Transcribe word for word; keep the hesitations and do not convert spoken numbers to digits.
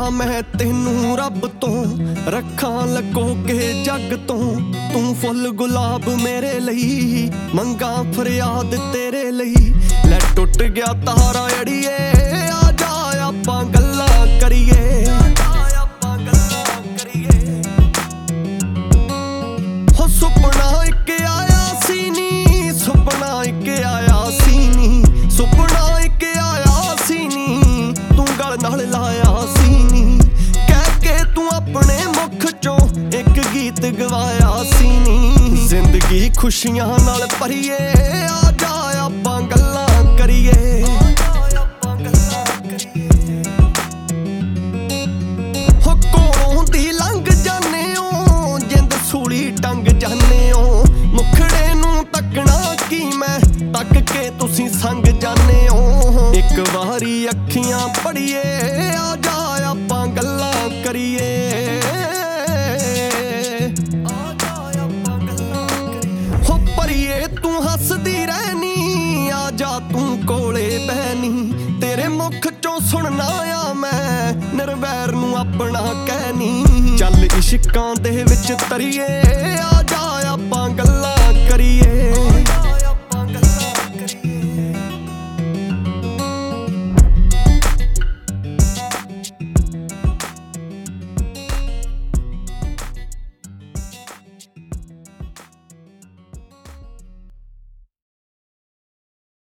ਮੰਗਾਂ मैं तेनू रब तो, रखां लगो के जग तो। तू फुल गुलाब मेरे लई, मंगां फरियाद तेरे लई। लै टुट गया तारा अड़िए, आ जा आपां गल्लां करिए। हो सुपना इक आया सी नी, सुपना इक आया सी नी, सुपना इक आया सी नी, तू गल नाल लाया सी नी। कह के तू अपने मुख चों एक गीत गवाया सी नी। जिंदगी खुशियां नाल भरीए, आ जा आपां गल्लां करिए। हो कोलों दी लंघ जाने ओ, जिंद सूली टंग जाने ओ। मुखड़े नू तकना की मैं, तक के तुसी संग जाने ओ। एक वारी अखियां पड़िए, आ जा आपां गल्लां करिए। हो परिए तू हसदी रहनी, आ जा तू कोले बहनी। तेरे मुख चों सुनना आ मैं, निर्वैर नू अपना कहनी। चल इश्कां दे विच तरिए,